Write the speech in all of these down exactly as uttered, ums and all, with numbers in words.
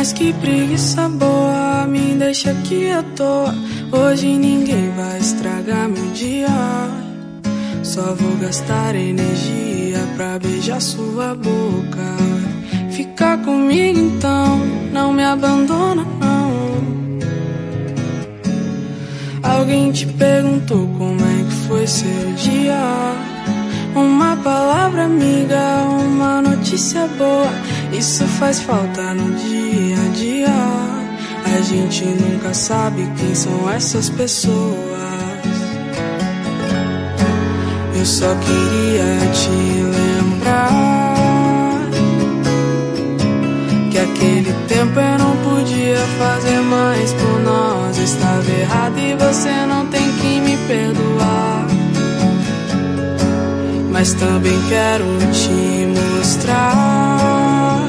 Mas que preguiça boa, me deixa aqui à toa. Hoje ninguém vai estragar meu dia. Só vou gastar energia pra beijar sua boca. Fica comigo então, não me abandona não. Alguém te perguntou como é que foi seu dia? Uma palavra amiga, uma notícia boa, isso faz falta no dia a dia. A gente nunca sabe quem são essas pessoas. Eu só queria te lembrar que aquele tempo eu não podia fazer mais por nós. Estava errado e você não tem que me perdoar. Mas também quero te mostrar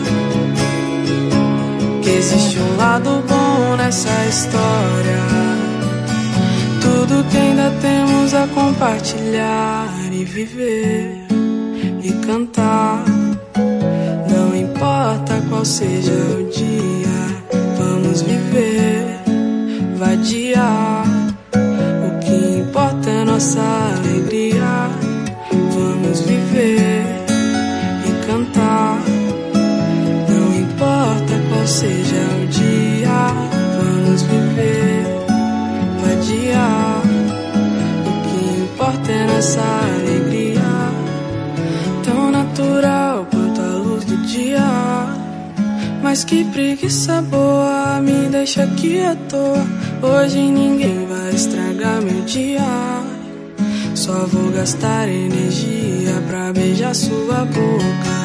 que existe um lado bom nessa história. Tudo que ainda temos a compartilhar e viver e cantar. Não importa qual seja o dia, vamos viver, vadiar. O que importa é nossa alegria. Vamos viver e cantar. Não importa qual seja o dia, vamos viver, vadiar. O que importa é nossa alegria. Tão natural quanto a luz do dia. Mas que preguiça boa, me deixa aqui à toa. Hoje ninguém vai estragar meu dia. Só vou gastar energia pra beijar sua boca.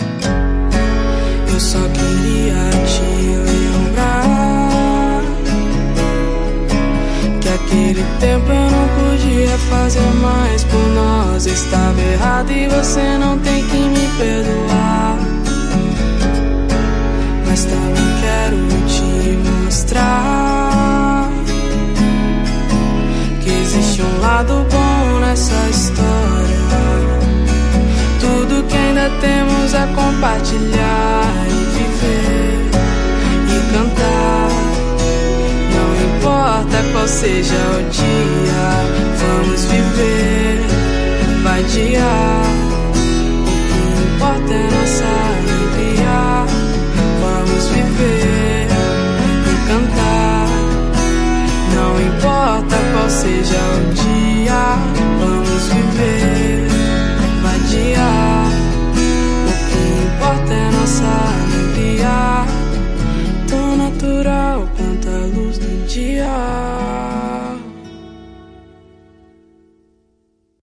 Eu só queria te lembrar que aquele tempo eu não podia fazer mais por nós. Estava errado e você não tem que me perdoar. Mas também quero te mostrar que existe um lado bom nessa história. Tudo que ainda temos a compartilhar e viver e cantar. Não importa qual seja o dia, vamos viver, vadiar. O que importa é nossa alegria. Vamos viver e cantar. Não importa qual seja o dia, vamos viver, vadiar. O que importa é nossa alegria. Tão natural quanto a luz do dia.